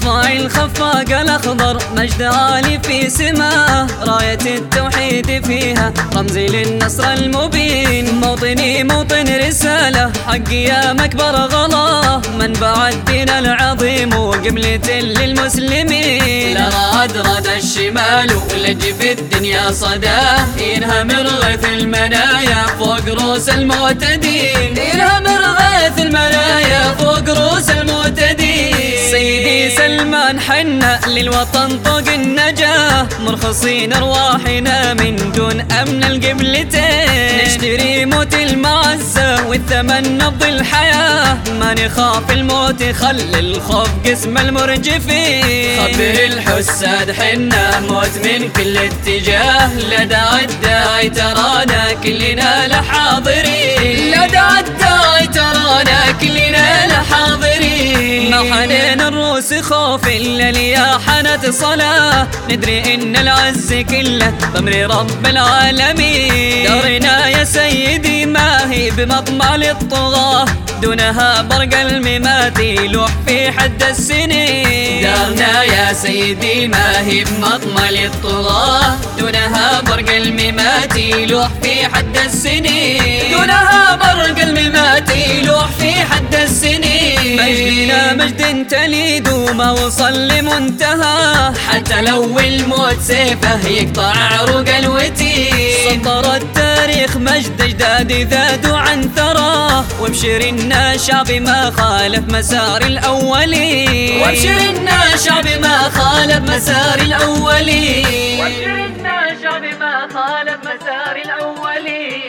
رفاعي الخفاق الأخضر مجد عالي في سماه، راية التوحيد فيها رمزي للنصر المبين. موطني موطن رسالة حقي يا مكبر غلا، منبع الدين العظيم وقبلة للمسلمين. لراد راد الشمال ولج في الدنيا صداه، ينهمر غيث المنايا فوق رؤوس المعتدين، ينهمر غيث المنايا فوق رؤوس المعتدين. سيدي سلمان حنا للوطن طوق النجاة، مرخصين ارواحنا من دون امن القبلتين. نشتري موت المعزة والثمن نبض الحياة، ما نخاف الموت خلي الخوف قسم المرجفين. خبر الحساد حنا موت من كل اتجاه، لدى الداعي ترانا كلنا لحاضرين، لدى الداعي ترانا كلنا لحاضرين. ما حنين الروس خوف الا ليا حنت صلاة، ندري ان العز كله بامر رب العالمين. دارنا يا سيدي ما هي بمطمع للطغاة، دونها برق الممات يلوح في حد السنين. دارنا يا سيدي ما هي بمطمع للطغاة، دونها برق الممات يلوح في حد السنين، دونها برق الممات يلوح في حد السنين. مجدنا مجد تليد وما وصل لمنتهى، حتى لو الموت سيفه يقطع عروق الوتين. سطر التاريخ مجد اجدادي ذادوا عن ثراه، وابشرنا شعبي ما خالف مسار الاولين، وابشرنا شعبي ما خالف مسار الاولين، وابشرنا شعبي ما خالف مسار الاولين.